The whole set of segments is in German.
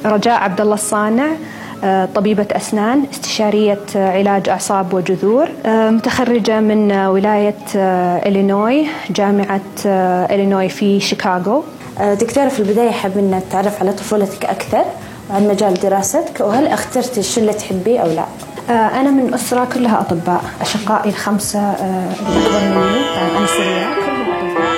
رجاء عبد الله الصانع طبيبة أسنان استشارية علاج أعصاب وجذور متخرجة من ولاية إلينوي جامعة إلينوي في شيكاغو. دكتورة، في البداية حابين نتعرف على طفولتك أكثر وعن مجال دراستك، وهل اخترت الشلة تحبيه أو لا؟ أنا من أسرة كلها أطباء، أشقائي الخمسة الأكبر مني أنا صغيرة كلهم أطباء.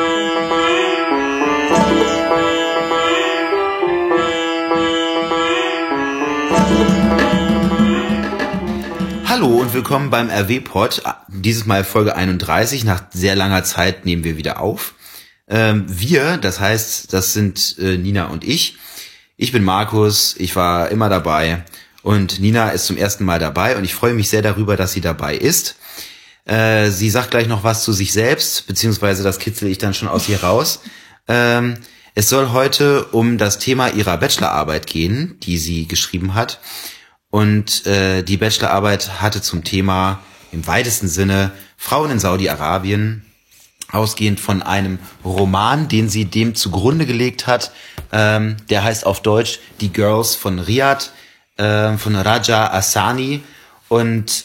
Hallo und willkommen beim RW-Pod. Dieses Mal Folge 31. Nach sehr langer Zeit nehmen wir wieder auf. Wir, das heißt, das sind Nina und ich. Ich bin Markus, ich war immer dabei und Nina ist zum ersten Mal dabei und ich freue mich sehr darüber, dass sie dabei ist. Sie sagt gleich noch was zu sich selbst, beziehungsweise das kitzel ich dann schon aus ihr raus. Es soll heute um das Thema ihrer Bachelorarbeit gehen, die sie geschrieben hat. Und die Bachelorarbeit hatte zum Thema im weitesten Sinne Frauen in Saudi-Arabien, ausgehend von einem Roman, den sie dem zugrunde gelegt hat. Der heißt auf Deutsch Die Girls von Riyadh, von Raja Asani. Und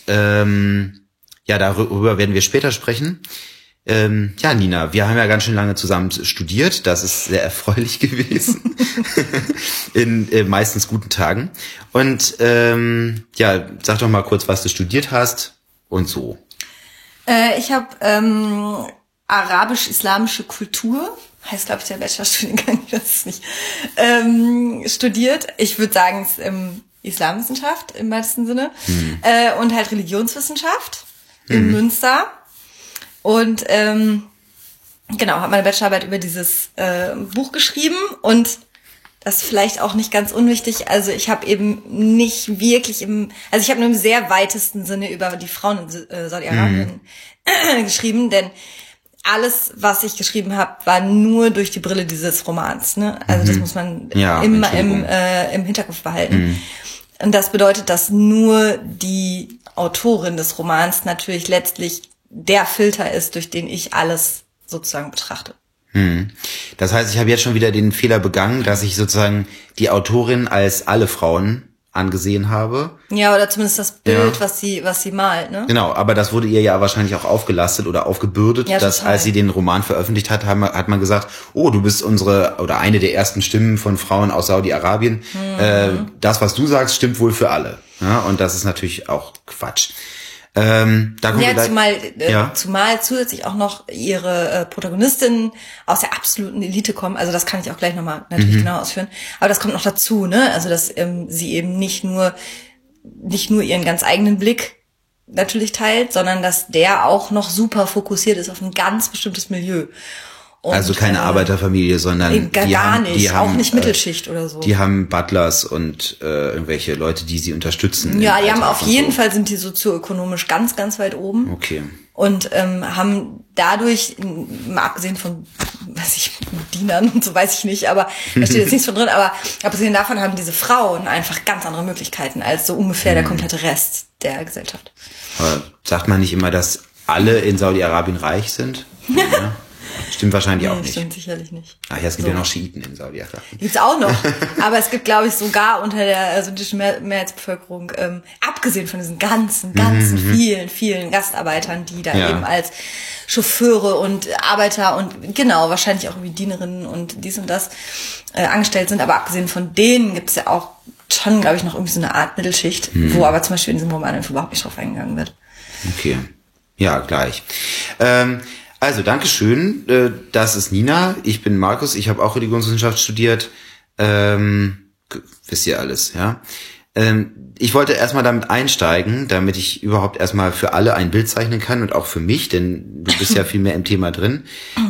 ja, darüber werden wir später sprechen. Ja, Nina, wir haben ja ganz schön lange zusammen studiert. Das ist sehr erfreulich gewesen. In meistens guten Tagen. Und ja, sag doch mal kurz, was du studiert hast und so. Ich habe arabisch-islamische Kultur, heißt glaube ich der Bachelorstudiengang, ich weiß es nicht, studiert. Ich würde sagen, es ist Islamwissenschaft im weitesten Sinne. Und halt Religionswissenschaft in Münster. Und genau, habe meine Bachelorarbeit über dieses Buch geschrieben und das ist vielleicht auch nicht ganz unwichtig. Also ich habe eben nicht wirklich ich habe nur im sehr weitesten Sinne über die Frauen in Saudi-Arabien geschrieben, denn alles, was ich geschrieben habe, war nur durch die Brille dieses Romans. Ne? Also das muss man immer im Hinterkopf behalten. Und das bedeutet, dass nur die Autorin des Romans natürlich letztlich der Filter ist, durch den ich alles sozusagen betrachte. Das heißt, ich habe jetzt schon wieder den Fehler begangen, dass ich sozusagen die Autorin als alle Frauen angesehen habe. Ja, oder zumindest das Bild, was sie malt, ne? Genau, aber das wurde ihr ja wahrscheinlich auch aufgelastet oder aufgebürdet, ja, dass als sie den Roman veröffentlicht hat, hat man gesagt, oh, du bist unsere oder eine der ersten Stimmen von Frauen aus Saudi-Arabien. Das, was du sagst, stimmt wohl für alle. Ja, und das ist natürlich auch Quatsch. Zumal zusätzlich auch noch ihre Protagonistinnen aus der absoluten Elite kommen. Also das kann ich auch gleich nochmal natürlich genau ausführen. Aber das kommt noch dazu, ne? Also dass sie eben nicht nur ihren ganz eigenen Blick natürlich teilt, sondern dass der auch noch super fokussiert ist auf ein ganz bestimmtes Milieu. Und, also keine Arbeiterfamilie, sondern die haben auch nicht Mittelschicht oder so. Die haben Butlers und irgendwelche Leute, die sie unterstützen. Ja, die haben auf jeden Fall sind die sozioökonomisch ganz, ganz weit oben. Okay. Und haben dadurch, mal abgesehen von, Dienern und so, weiß ich nicht, aber da steht jetzt nichts von drin, aber abgesehen davon haben diese Frauen einfach ganz andere Möglichkeiten als so ungefähr der komplette Rest der Gesellschaft. Aber sagt man nicht immer, dass alle in Saudi-Arabien reich sind? Ja. Stimmt wahrscheinlich auch nicht. Stimmt sicherlich nicht. Ach ja, es gibt ja noch Schiiten in Saudi-Arabien. Gibt's auch noch. Aber es gibt, glaube ich, sogar unter der sunnitischen Mehrheitsbevölkerung, abgesehen von diesen ganzen vielen, vielen Gastarbeitern, die da eben als Chauffeure und Arbeiter und genau, wahrscheinlich auch irgendwie Dienerinnen und dies und das angestellt sind. Aber abgesehen von denen gibt's ja auch schon, glaube ich, noch irgendwie so eine Art Mittelschicht, wo aber zum Beispiel in diesem Roman überhaupt nicht drauf eingegangen wird. Okay. Ja, gleich. Also, Dankeschön. Das ist Nina. Ich bin Markus. Ich habe auch Religionswissenschaft studiert. Wisst ihr alles, ja? Ich wollte erstmal damit einsteigen, damit ich überhaupt erstmal für alle ein Bild zeichnen kann und auch für mich, denn du bist ja viel mehr im Thema drin.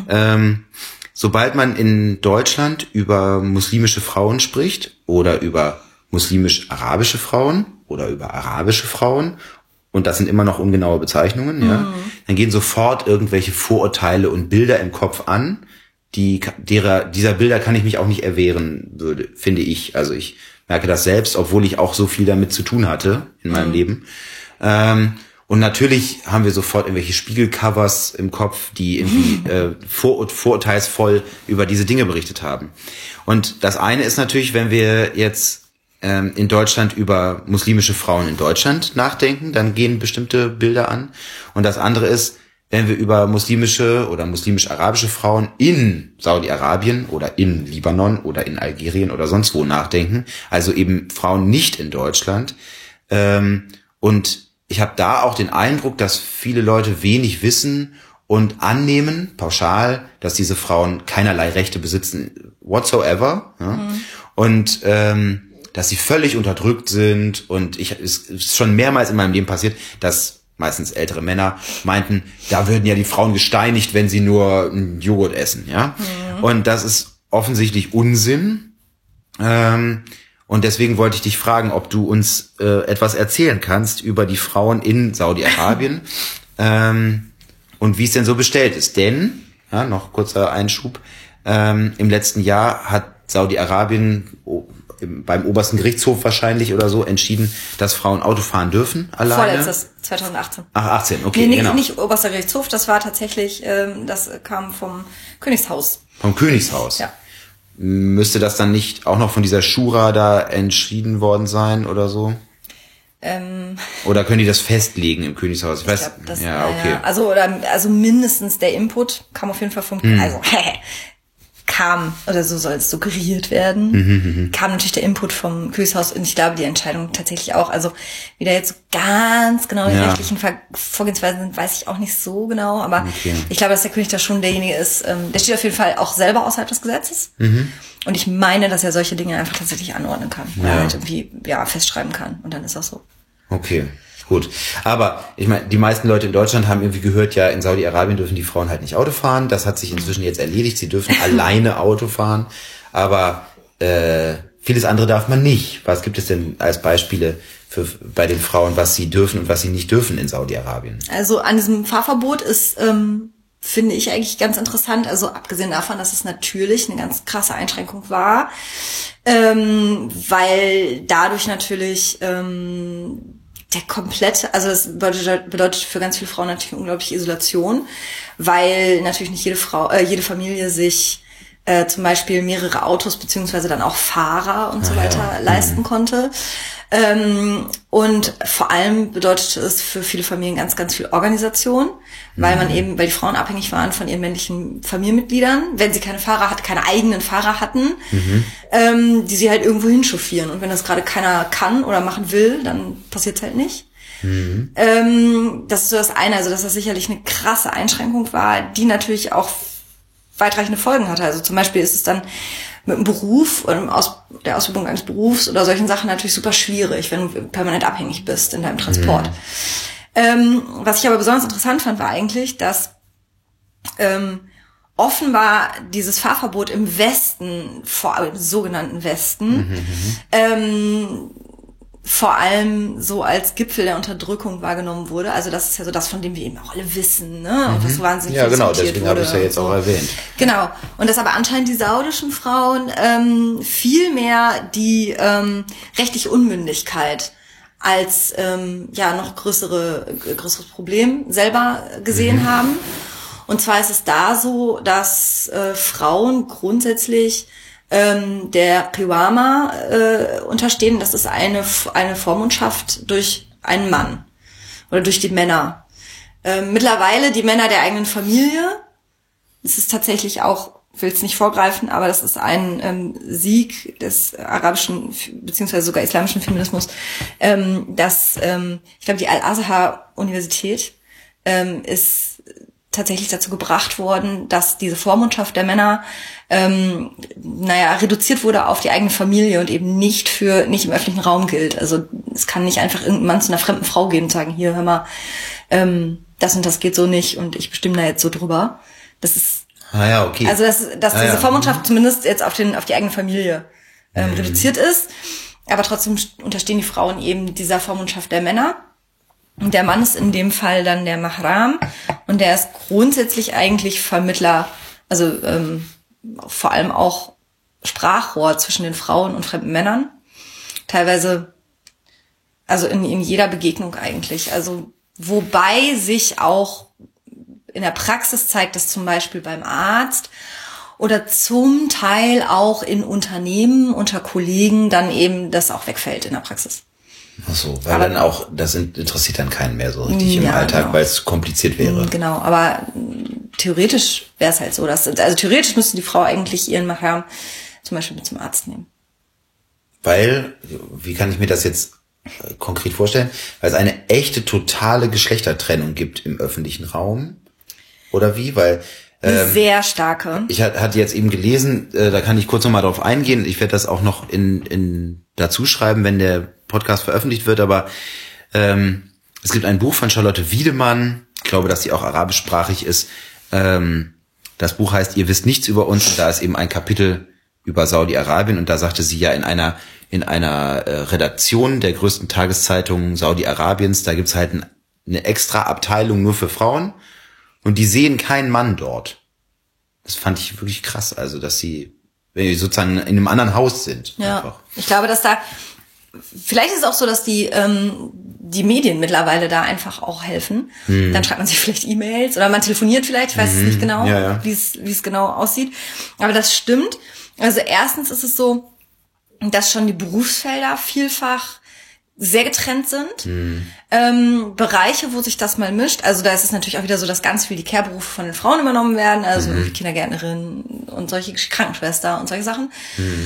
Sobald man in Deutschland über muslimische Frauen spricht oder über muslimisch-arabische Frauen oder über arabische Frauen, und das sind immer noch ungenaue Bezeichnungen, ja, dann gehen sofort irgendwelche Vorurteile und Bilder im Kopf an, dieser Bilder kann ich mich auch nicht erwehren, finde ich. Also ich merke das selbst, obwohl ich auch so viel damit zu tun hatte in meinem Leben. Und natürlich haben wir sofort irgendwelche Spiegelcovers im Kopf, die irgendwie vorurteilsvoll über diese Dinge berichtet haben. Und das eine ist natürlich, wenn wir jetzt in Deutschland über muslimische Frauen in Deutschland nachdenken, dann gehen bestimmte Bilder an. Und das andere ist, wenn wir über muslimische oder muslimisch-arabische Frauen in Saudi-Arabien oder in Libanon oder in Algerien oder sonst wo nachdenken, also eben Frauen nicht in Deutschland. Und ich habe da auch den Eindruck, dass viele Leute wenig wissen und annehmen, pauschal, dass diese Frauen keinerlei Rechte besitzen, whatsoever. Ja? Und dass sie völlig unterdrückt sind. Und es ist schon mehrmals in meinem Leben passiert, dass meistens ältere Männer meinten, da würden ja die Frauen gesteinigt, wenn sie nur einen Joghurt essen. Ja? Und das ist offensichtlich Unsinn. Und deswegen wollte ich dich fragen, ob du uns etwas erzählen kannst über die Frauen in Saudi-Arabien und wie es denn so bestellt ist. Denn, ja, noch kurzer Einschub, im letzten Jahr hat Saudi-Arabien beim obersten Gerichtshof wahrscheinlich oder so entschieden, dass Frauen Auto fahren dürfen alleine. Vorletztes, 2018. Ach, 18, okay, nee, genau. Nicht oberster Gerichtshof, das war tatsächlich, das kam vom Königshaus. Vom Königshaus? Ja. Müsste das dann nicht auch noch von dieser Schura da entschieden worden sein oder so? Oder können die das festlegen im Königshaus? Ich weiß, glaub, ja, okay. Also mindestens der Input kam auf jeden Fall vom, kam, oder so soll es suggeriert werden, kam natürlich der Input vom Königshaus und ich glaube, die Entscheidung tatsächlich auch. Also wie da jetzt so ganz genau die rechtlichen Vorgehensweisen sind, weiß ich auch nicht so genau, aber ich glaube, dass der König da schon derjenige ist, der steht auf jeden Fall auch selber außerhalb des Gesetzes. Und ich meine, dass er solche Dinge einfach tatsächlich anordnen kann. Oder halt irgendwie, festschreiben kann. Und dann ist das so. Okay. Gut, aber ich meine, die meisten Leute in Deutschland haben irgendwie gehört, ja, in Saudi-Arabien dürfen die Frauen halt nicht Auto fahren. Das hat sich inzwischen jetzt erledigt. Sie dürfen alleine Auto fahren, aber vieles andere darf man nicht. Was gibt es denn als Beispiele bei den Frauen, was sie dürfen und was sie nicht dürfen in Saudi-Arabien? Also an diesem Fahrverbot ist, finde ich eigentlich ganz interessant, also abgesehen davon, dass es natürlich eine ganz krasse Einschränkung war, weil dadurch natürlich der komplette, also es bedeutet für ganz viele Frauen natürlich unglaubliche Isolation, weil natürlich nicht jede Familie sich zum Beispiel mehrere Autos beziehungsweise dann auch Fahrer und so weiter leisten konnte. Und vor allem bedeutete es für viele Familien ganz, ganz viel Organisation, weil die Frauen abhängig waren von ihren männlichen Familienmitgliedern, wenn sie keine eigenen Fahrer hatten, die sie halt irgendwo hinchauffieren. Und wenn das gerade keiner kann oder machen will, dann passiert's halt nicht. Das ist so das eine, also dass das sicherlich eine krasse Einschränkung war, die natürlich auch weitreichende Folgen hatte. Also zum Beispiel ist es dann mit dem Beruf oder der Ausübung eines Berufs oder solchen Sachen natürlich super schwierig, wenn du permanent abhängig bist in deinem Transport. Was ich aber besonders interessant fand, war eigentlich, dass offenbar dieses Fahrverbot im Westen, vor allem im sogenannten Westen, vor allem so als Gipfel der Unterdrückung wahrgenommen wurde. Also das ist ja so das, von dem wir eben auch alle wissen, ne? Und was wahnsinnig ja, genau, diskutiert deswegen habe ich es ja jetzt auch erwähnt. Genau. Und dass aber anscheinend die saudischen Frauen viel mehr die rechtliche Unmündigkeit als noch größeres Problem selber gesehen haben. Und zwar ist es da so, dass Frauen grundsätzlich der Qiwama unterstehen. Das ist eine Vormundschaft durch einen Mann oder durch die Männer. Mittlerweile die Männer der eigenen Familie. Es ist tatsächlich auch, ich will es nicht vorgreifen, aber das ist ein Sieg des arabischen beziehungsweise sogar islamischen Feminismus, dass ich glaube, die Al-Azhar-Universität ist tatsächlich dazu gebracht worden, dass diese Vormundschaft der Männer reduziert wurde auf die eigene Familie und eben nicht im öffentlichen Raum gilt. Also es kann nicht einfach irgendein Mann zu einer fremden Frau gehen und sagen, hier, hör mal, das und das geht so nicht und ich bestimme da jetzt so drüber. Das ist okay. Also dass diese Vormundschaft zumindest jetzt auf die eigene Familie reduziert ist, aber trotzdem unterstehen die Frauen eben dieser Vormundschaft der Männer. Und der Mann ist in dem Fall dann der Mahram und der ist grundsätzlich eigentlich Vermittler, also vor allem auch Sprachrohr zwischen den Frauen und fremden Männern. Teilweise, also in jeder Begegnung eigentlich. Also Wobei sich auch in der Praxis zeigt, dass zum Beispiel beim Arzt oder zum Teil auch in Unternehmen unter Kollegen dann eben das auch wegfällt in der Praxis. Ach so, weil aber dann auch, das interessiert dann keinen mehr so richtig im Alltag, genau. Weil es kompliziert wäre. Genau, aber theoretisch wäre es halt so, dass, also theoretisch müsste die Frau eigentlich ihren Mahram zum Beispiel mit zum Arzt nehmen. Weil, wie kann ich mir das jetzt konkret vorstellen? Weil es eine echte, totale Geschlechtertrennung gibt im öffentlichen Raum. Oder wie? Weil sehr starke. Ich hatte jetzt eben gelesen, da kann ich kurz nochmal drauf eingehen. Ich werde das auch noch in dazu schreiben, wenn der Podcast veröffentlicht wird. Aber es gibt ein Buch von Charlotte Wiedemann. Ich glaube, dass sie auch arabischsprachig ist. Das Buch heißt Ihr wisst nichts über uns. Und da ist eben ein Kapitel über Saudi-Arabien. Und da sagte sie ja in einer Redaktion der größten Tageszeitung Saudi-Arabiens, da gibt's halt eine extra Abteilung nur für Frauen. Und die sehen keinen Mann dort. Das fand ich wirklich krass. Also, dass sie sozusagen in einem anderen Haus sind. Ja, einfach. Ich glaube, dass da, vielleicht ist es auch so, dass die Medien mittlerweile da einfach auch helfen. Dann schreibt man sich vielleicht E-Mails oder man telefoniert vielleicht, ich weiß es nicht genau, wie es genau aussieht. Aber das stimmt. Also erstens ist es so, dass schon die Berufsfelder vielfach sehr getrennt sind. Bereiche, wo sich das mal mischt. Also da ist es natürlich auch wieder so, dass ganz viel die Care-Berufe von den Frauen übernommen werden. Also Kindergärtnerin und solche Krankenschwester und solche Sachen.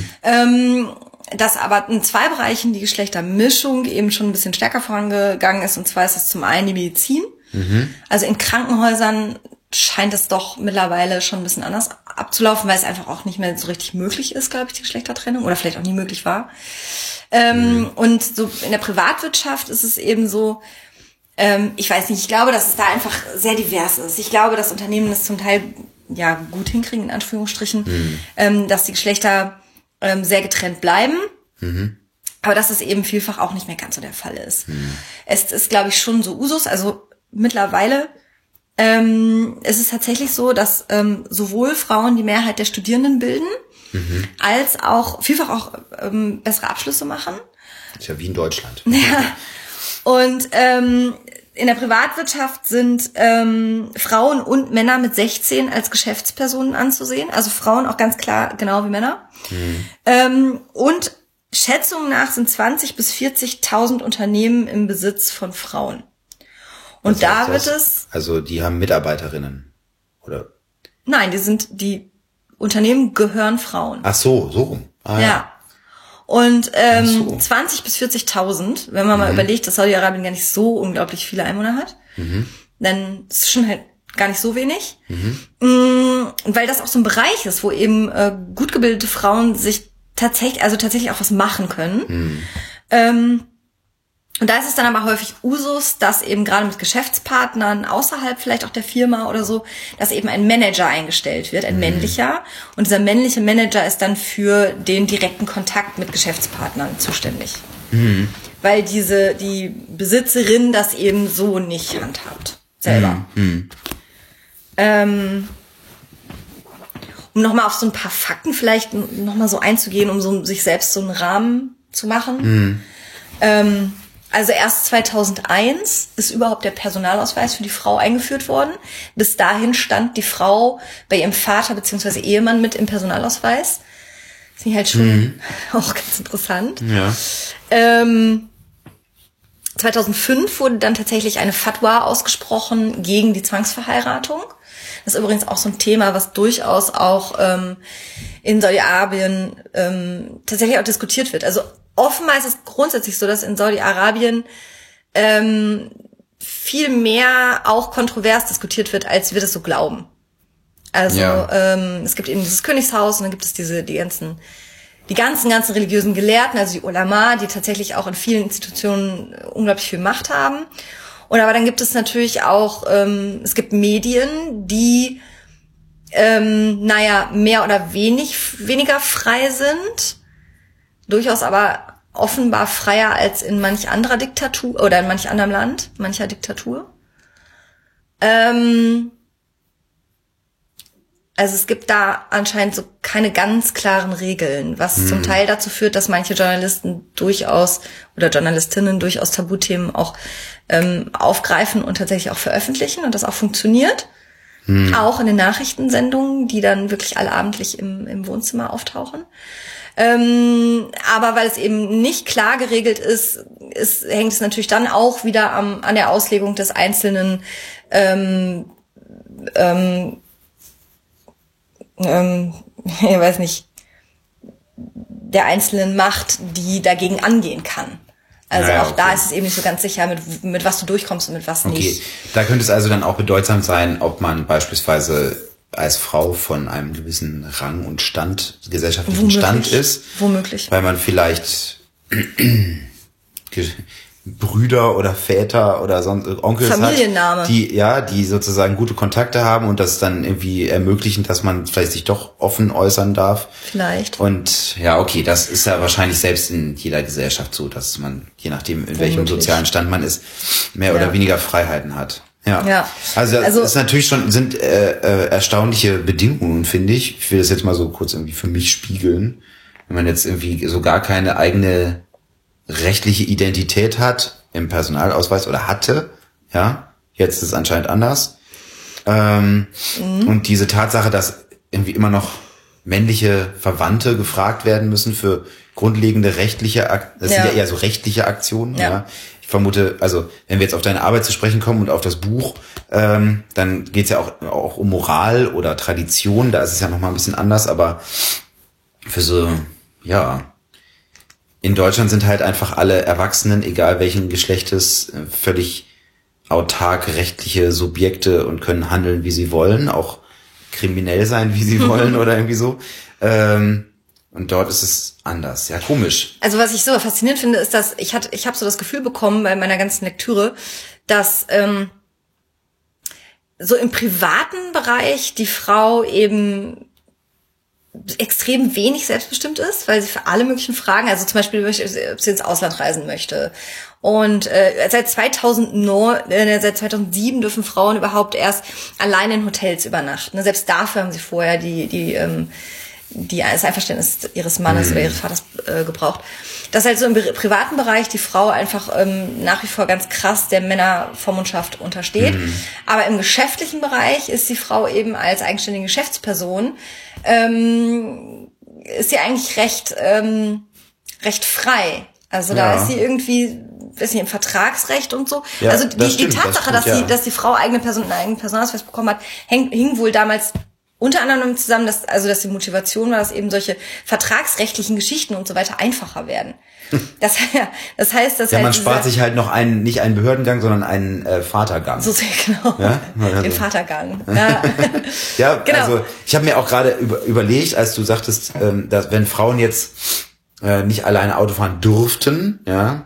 Dass aber in zwei Bereichen die Geschlechtermischung eben schon ein bisschen stärker vorangegangen ist. Und zwar ist es zum einen die Medizin. Also in Krankenhäusern scheint es doch mittlerweile schon ein bisschen anders abzulaufen, weil es einfach auch nicht mehr so richtig möglich ist, glaube ich, die Geschlechtertrennung. Oder vielleicht auch nie möglich war. Und so in der Privatwirtschaft ist es eben so, ich weiß nicht, ich glaube, dass es da einfach sehr divers ist. Ich glaube, dass Unternehmen das zum Teil ja gut hinkriegen, in Anführungsstrichen, dass die Geschlechter sehr getrennt bleiben, aber dass es eben vielfach auch nicht mehr ganz so der Fall ist. Es ist, glaube ich, schon so Usus, also mittlerweile es ist tatsächlich so, dass sowohl Frauen die Mehrheit der Studierenden bilden, als auch vielfach auch bessere Abschlüsse machen. Das ist ja wie in Deutschland. Ja. Und in der Privatwirtschaft sind Frauen und Männer mit 16 als Geschäftspersonen anzusehen. Also Frauen auch ganz klar genau wie Männer. Und Schätzungen nach sind 20.000 bis 40.000 Unternehmen im Besitz von Frauen. Und da wird es... Also die haben Mitarbeiterinnen, oder? Nein, die Unternehmen gehören Frauen. Ach so, so rum. Ah, ja. Und 20.000 bis 40.000, wenn man mal überlegt, dass Saudi-Arabien gar nicht so unglaublich viele Einwohner hat, dann ist es schon halt gar nicht so wenig. Weil das auch so ein Bereich ist, wo eben gut gebildete Frauen sich tatsächlich auch was machen können. Und da ist es dann aber häufig Usus, dass eben gerade mit Geschäftspartnern außerhalb vielleicht auch der Firma oder so, dass eben ein Manager eingestellt wird, ein männlicher. Und dieser männliche Manager ist dann für den direkten Kontakt mit Geschäftspartnern zuständig. Weil die Besitzerin das eben so nicht handhabt. Selber. Um nochmal auf so ein paar Fakten vielleicht nochmal so einzugehen, um so sich selbst so einen Rahmen zu machen. Also erst 2001 ist überhaupt der Personalausweis für die Frau eingeführt worden. Bis dahin stand die Frau bei ihrem Vater bzw. Ehemann mit im Personalausweis. Das finde ich halt schon auch ganz interessant. Ja. 2005 wurde dann tatsächlich eine Fatwa ausgesprochen gegen die Zwangsverheiratung. Das ist übrigens auch so ein Thema, was durchaus auch in Saudi-Arabien tatsächlich auch diskutiert wird. Also offenbar ist es grundsätzlich so, dass in Saudi-Arabien viel mehr auch kontrovers diskutiert wird, als wir das so glauben. Also es gibt eben dieses Königshaus und dann gibt es die ganzen religiösen Gelehrten, also die Ulama, die tatsächlich auch in vielen Institutionen unglaublich viel Macht haben. Und aber dann gibt es natürlich auch, es gibt Medien, die mehr oder weniger frei sind, durchaus aber offenbar freier als in manch anderer Diktatur oder in manch anderem Land, mancher Diktatur. Also es gibt da anscheinend so keine ganz klaren Regeln, was zum Teil dazu führt, dass manche Journalisten durchaus oder Journalistinnen durchaus Tabuthemen auch aufgreifen und tatsächlich auch veröffentlichen und das auch funktioniert. Auch in den Nachrichtensendungen, die dann wirklich allabendlich im Wohnzimmer auftauchen. Aber weil es eben nicht klar geregelt ist, hängt es natürlich dann auch wieder an der Auslegung des einzelnen ich weiß nicht, der einzelnen Macht, die dagegen angehen kann. Also auch da ist es eben nicht so ganz sicher, mit was du durchkommst und mit was nicht. Da könnte es also dann auch bedeutsam sein, ob man beispielsweise als Frau von einem gewissen Rang und Stand, gesellschaftlichen Stand ist. Womöglich. Weil man vielleicht Brüder oder Väter oder sonst Onkels Familienname. hat, die sozusagen gute Kontakte haben und das dann irgendwie ermöglichen, dass man vielleicht sich doch offen äußern darf. Vielleicht. Und ja, okay, das ist ja wahrscheinlich selbst in jeder Gesellschaft so, dass man, je nachdem, in welchem sozialen Stand man ist, mehr oder weniger Freiheiten hat. Ja. Also das ist natürlich sind erstaunliche Bedingungen, finde ich. Ich will das jetzt mal so kurz irgendwie für mich spiegeln. Wenn man jetzt irgendwie so gar keine eigene rechtliche Identität hat im Personalausweis oder hatte, ja, jetzt ist es anscheinend anders. Und diese Tatsache, dass irgendwie immer noch männliche Verwandte gefragt werden müssen für grundlegende rechtliche, das sind ja eher so rechtliche Aktionen, ja. Ich vermute, also wenn wir jetzt auf deine Arbeit zu sprechen kommen und auf das Buch, dann geht's ja auch um Moral oder Tradition, da ist es ja nochmal ein bisschen anders, aber für so, ja, in Deutschland sind halt einfach alle Erwachsenen, egal welchen Geschlechtes, völlig autark rechtliche Subjekte und können handeln, wie sie wollen, auch kriminell sein, wie sie wollen oder irgendwie so. Und dort ist es anders. Ja, komisch. Also was ich so faszinierend finde, ist, dass ich habe so das Gefühl bekommen bei meiner ganzen Lektüre, dass so im privaten Bereich die Frau eben extrem wenig selbstbestimmt ist, weil sie für alle möglichen Fragen, also zum Beispiel, ob sie ins Ausland reisen möchte. Und seit 2007 dürfen Frauen überhaupt erst alleine in Hotels übernachten. Selbst dafür haben sie vorher das Einverständnis ihres Mannes oder ihres Vaters gebraucht. Dass halt so im privaten Bereich die Frau einfach nach wie vor ganz krass der Männervormundschaft untersteht. Aber im geschäftlichen Bereich ist die Frau eben als eigenständige Geschäftsperson ist sie eigentlich recht frei. Also da ist sie irgendwie, weiß nicht, im Vertragsrecht und so. Ja, also die Tatsache, dass die Frau einen eigenen Personalausweis bekommen hat, hing wohl damals unter anderem zusammen, dass die Motivation war, dass eben solche vertragsrechtlichen Geschichten und so weiter einfacher werden. Das heißt, dass man spart sich halt noch nicht einen Behördengang, sondern einen Vatergang. So genau. Ja? Also. Den Vatergang. Ja, ja, genau. Also ich habe mir auch gerade überlegt, als du sagtest, dass wenn Frauen jetzt nicht alleine Auto fahren dürften, ja,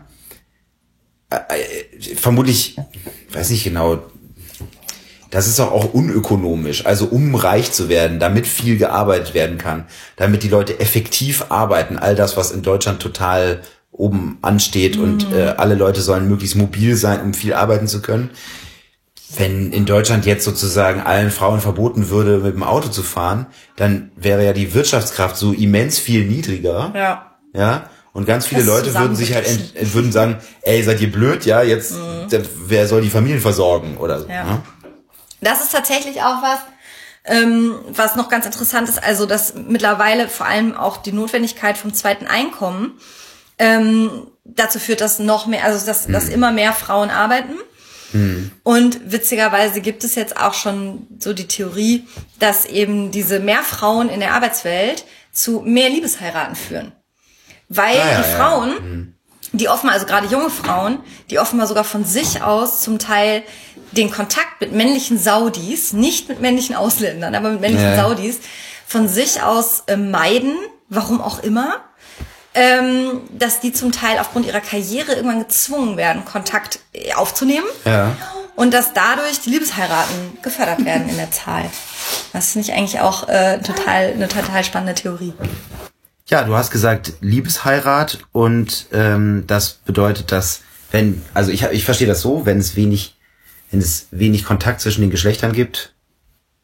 vermutlich, weiß nicht genau, das ist doch auch unökonomisch. Also um reich zu werden, damit viel gearbeitet werden kann, damit die Leute effektiv arbeiten, all das, was in Deutschland total oben ansteht und alle Leute sollen möglichst mobil sein, um viel arbeiten zu können. Wenn in Deutschland jetzt sozusagen allen Frauen verboten würde, mit dem Auto zu fahren, dann wäre ja die Wirtschaftskraft so immens viel niedriger. Ja. Und ganz viele Leute würden sich halt würden sagen, ey, seid ihr blöd, ja, jetzt wer soll die Familien versorgen oder so. Ja. Das ist tatsächlich auch was noch ganz interessant ist, also dass mittlerweile vor allem auch die Notwendigkeit vom zweiten Einkommen dazu führt, dass noch mehr, also dass immer mehr Frauen arbeiten. Und witzigerweise gibt es jetzt auch schon so die Theorie, dass eben diese mehr Frauen in der Arbeitswelt zu mehr Liebesheiraten führen. Weil die Frauen, die offenbar, also gerade junge Frauen, die offenbar sogar von sich aus zum Teil den Kontakt mit männlichen Saudis, nicht mit männlichen Ausländern, aber mit männlichen Saudis, von sich aus meiden, warum auch immer, dass die zum Teil aufgrund ihrer Karriere irgendwann gezwungen werden, Kontakt aufzunehmen. Ja. Und dass dadurch die Liebesheiraten gefördert werden in der Zahl. Das finde ich eigentlich auch eine total spannende Theorie. Ja, du hast gesagt Liebesheirat und das bedeutet, dass ich verstehe das so, wenn es wenig Kontakt zwischen den Geschlechtern gibt,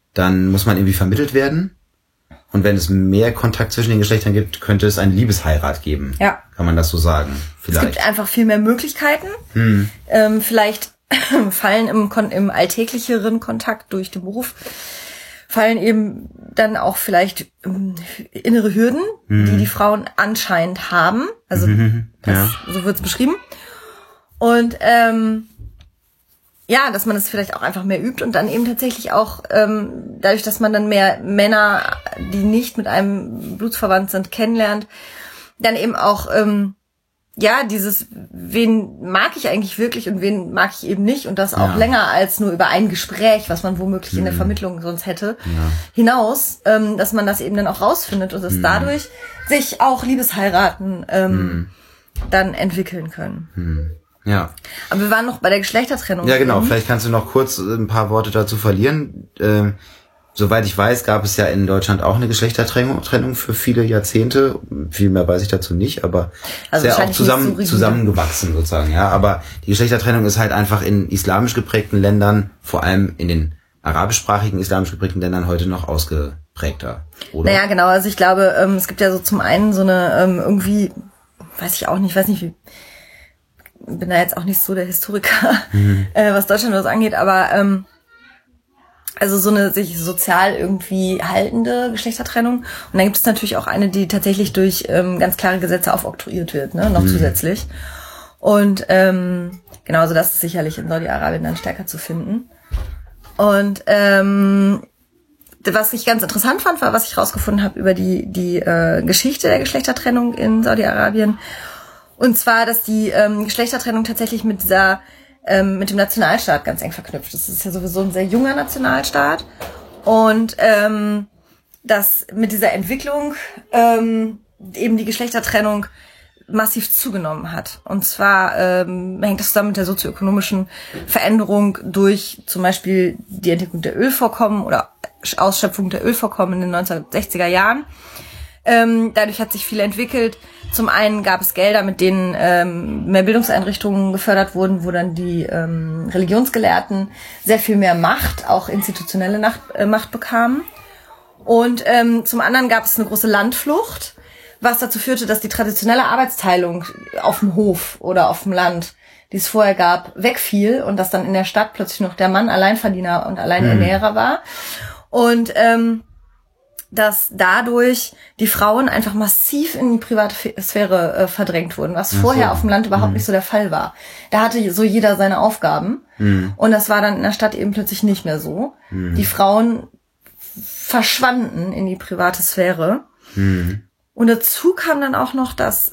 dann muss man irgendwie vermittelt werden. Und wenn es mehr Kontakt zwischen den Geschlechtern gibt, könnte es eine Liebesheirat geben. Ja. Kann man das so sagen? Vielleicht. Es gibt einfach viel mehr Möglichkeiten. Vielleicht fallen im alltäglicheren Kontakt durch den Beruf, fallen eben dann auch vielleicht innere Hürden, die Frauen anscheinend haben. Also so wird's beschrieben. Und dass man es vielleicht auch einfach mehr übt und dann eben tatsächlich auch dadurch, dass man dann mehr Männer, die nicht mit einem blutsverwandt sind, kennenlernt, dann eben auch dieses, wen mag ich eigentlich wirklich und wen mag ich eben nicht und das auch länger als nur über ein Gespräch, was man womöglich in der Vermittlung sonst hätte, hinaus, dass man das eben dann auch rausfindet und dass dadurch sich auch Liebesheiraten dann entwickeln können. Ja. Aber wir waren noch bei der Geschlechtertrennung. Ja, genau. Vielleicht kannst du noch kurz ein paar Worte dazu verlieren. Soweit ich weiß, gab es ja in Deutschland auch eine Geschlechtertrennung für viele Jahrzehnte. Viel mehr weiß ich dazu nicht, aber also ist ja auch zusammengewachsen sozusagen. Ja, aber die Geschlechtertrennung ist halt einfach in islamisch geprägten Ländern, vor allem in den arabischsprachigen islamisch geprägten Ländern heute noch ausgeprägter, oder? Naja, genau. Also ich glaube, es gibt ja so zum einen so eine irgendwie, weiß nicht wie, bin da jetzt auch nicht so der Historiker, was Deutschland was angeht, aber also so eine sich sozial irgendwie haltende Geschlechtertrennung. Und dann gibt es natürlich auch eine, die tatsächlich durch ganz klare Gesetze aufoktroyiert wird, ne, noch zusätzlich. Und also das ist sicherlich in Saudi-Arabien dann stärker zu finden. Und was ich ganz interessant fand, war, was ich rausgefunden habe über die Geschichte der Geschlechtertrennung in Saudi-Arabien. Und zwar, dass die Geschlechtertrennung tatsächlich mit dem Nationalstaat ganz eng verknüpft ist. Das ist ja sowieso ein sehr junger Nationalstaat. Und dass mit dieser Entwicklung eben die Geschlechtertrennung massiv zugenommen hat. Und zwar hängt das zusammen mit der sozioökonomischen Veränderung durch zum Beispiel die Entdeckung der Ölvorkommen oder Ausschöpfung der Ölvorkommen in den 1960er Jahren. Dadurch hat sich viel entwickelt. Zum einen gab es Gelder, mit denen mehr Bildungseinrichtungen gefördert wurden, wo dann die Religionsgelehrten sehr viel mehr Macht, auch institutionelle Macht bekamen. Und zum anderen gab es eine große Landflucht, was dazu führte, dass die traditionelle Arbeitsteilung auf dem Hof oder auf dem Land, die es vorher gab, wegfiel und dass dann in der Stadt plötzlich noch der Mann Alleinverdiener und Alleinernährer war. Und dass dadurch die Frauen einfach massiv in die private Sphäre verdrängt wurden, was vorher auf dem Land überhaupt nicht so der Fall war. Da hatte so jeder seine Aufgaben und das war dann in der Stadt eben plötzlich nicht mehr so. Die Frauen verschwanden in die private Sphäre. Und dazu kam dann auch noch, dass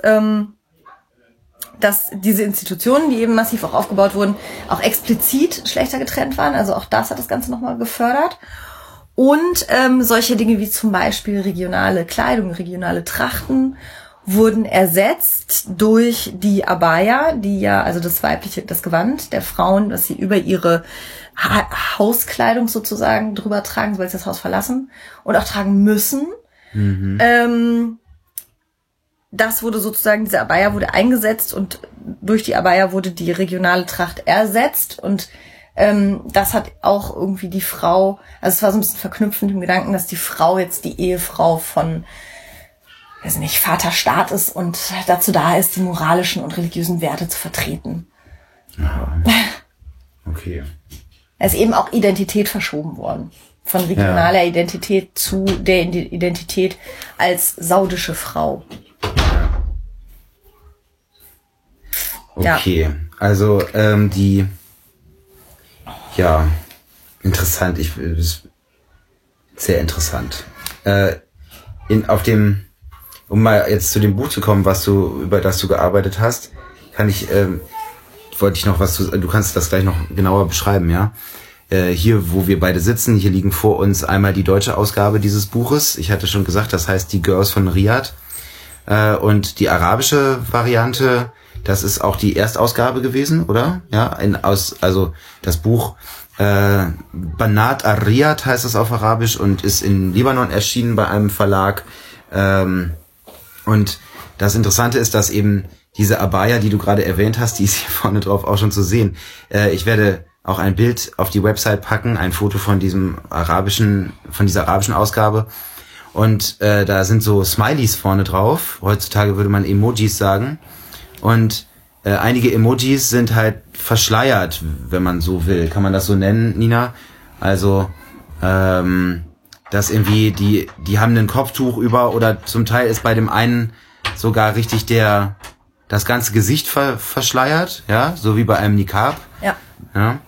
diese Institutionen, die eben massiv auch aufgebaut wurden, auch explizit schlechter getrennt waren. Also auch das hat das Ganze nochmal gefördert. Und solche Dinge wie zum Beispiel regionale Kleidung, regionale Trachten wurden ersetzt durch die Abaya, die ja, also das Gewand der Frauen, das sie über ihre Hauskleidung sozusagen drüber tragen, sobald sie das Haus verlassen und auch tragen müssen. Das wurde sozusagen, diese Abaya wurde eingesetzt und durch die Abaya wurde die regionale Tracht ersetzt und das hat auch irgendwie die Frau, also es war so ein bisschen verknüpft mit dem Gedanken, dass die Frau jetzt die Ehefrau von, weiß nicht, Vaterstaat ist und dazu da ist, die moralischen und religiösen Werte zu vertreten. Aha. Okay. Es ist eben auch Identität verschoben worden. Von regionaler Identität zu der Identität als saudische Frau. Okay, also interessant. Sehr interessant. Um mal jetzt zu dem Buch zu kommen, über das du gearbeitet hast, wollte ich noch du kannst das gleich noch genauer beschreiben, ja? Hier, wo wir beide sitzen, hier liegen vor uns einmal die deutsche Ausgabe dieses Buches. Ich hatte schon gesagt, das heißt Die Girls von Riyadh. Und die arabische Variante, das ist auch die Erstausgabe gewesen, oder? Ja, also das Buch Banat ar-Riyadh heißt es auf Arabisch und ist in Libanon erschienen bei einem Verlag. Und das Interessante ist, dass eben diese Abaya, die du gerade erwähnt hast, die ist hier vorne drauf auch schon zu sehen. Ich werde auch ein Bild auf die Website packen, ein Foto von dieser arabischen Ausgabe. Und da sind so Smileys vorne drauf. Heutzutage würde man Emojis sagen. Und einige Emojis sind halt verschleiert, wenn man so will. Kann man das so nennen, Nina? Also, dass irgendwie die haben ein Kopftuch über oder zum Teil ist bei dem einen sogar richtig das ganze Gesicht verschleiert, ja, so wie bei einem Niqab. Ja.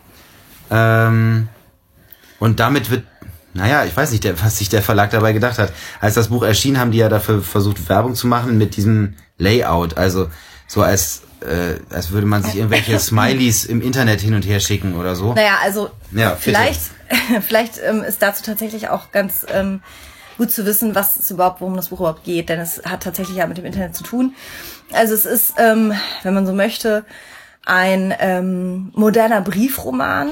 Und damit wird, naja, ich weiß nicht, was sich der Verlag dabei gedacht hat. Als das Buch erschien, haben die ja dafür versucht, Werbung zu machen mit diesem Layout. Also so als würde man sich irgendwelche Smileys im Internet hin und her schicken oder so. Naja, also ja, vielleicht ist dazu tatsächlich auch ganz gut zu wissen, worum das Buch überhaupt geht, denn es hat tatsächlich ja mit dem Internet zu tun. Also es ist, wenn man so möchte, ein moderner Briefroman.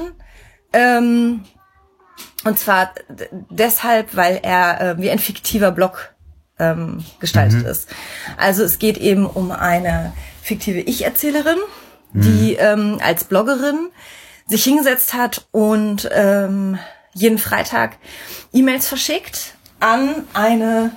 Und zwar deshalb, weil er wie ein fiktiver Blog gestaltet ist. Also es geht eben um eine fiktive Ich-Erzählerin, die als Bloggerin sich hingesetzt hat und jeden Freitag E-Mails verschickt an eine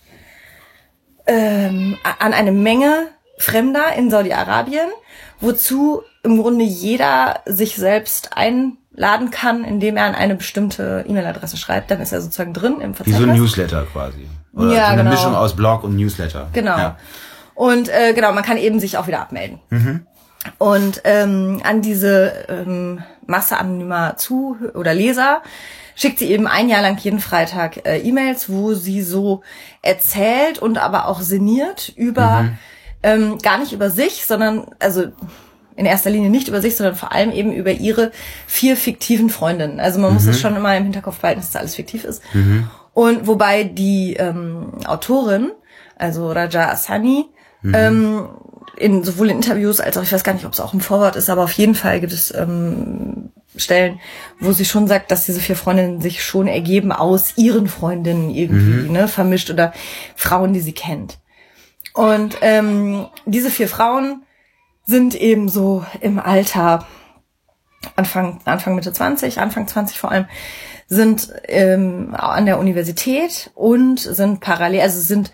Menge Fremder in Saudi-Arabien, wozu im Grunde jeder sich selbst einladen kann, indem er an eine bestimmte E-Mail-Adresse schreibt. Dann ist er sozusagen drin im Verzeichnis. Wie so ein Newsletter quasi. Oder ja, so eine genau. Mischung aus Blog und Newsletter. Genau. Ja. Und man kann eben sich auch wieder abmelden. Und an diese Masse anonymer oder Leser schickt sie eben ein Jahr lang jeden Freitag E-Mails, wo sie so erzählt und aber auch sinniert über, gar nicht über sich, sondern, also in erster Linie nicht über sich, sondern vor allem eben über ihre 4 fiktiven Freundinnen. Also man muss es schon immer im Hinterkopf behalten, dass das alles fiktiv ist. Und wobei die Autorin, also Raja Asani, sowohl in Interviews als auch, ich weiß gar nicht, ob es auch im Vorwort ist, aber auf jeden Fall gibt es Stellen, wo sie schon sagt, dass diese 4 Freundinnen sich schon ergeben aus ihren Freundinnen irgendwie, vermischt oder Frauen, die sie kennt. Und diese 4 Frauen sind eben so im Alter Anfang Mitte 20, Anfang 20 vor allem, sind an der Universität und sind parallel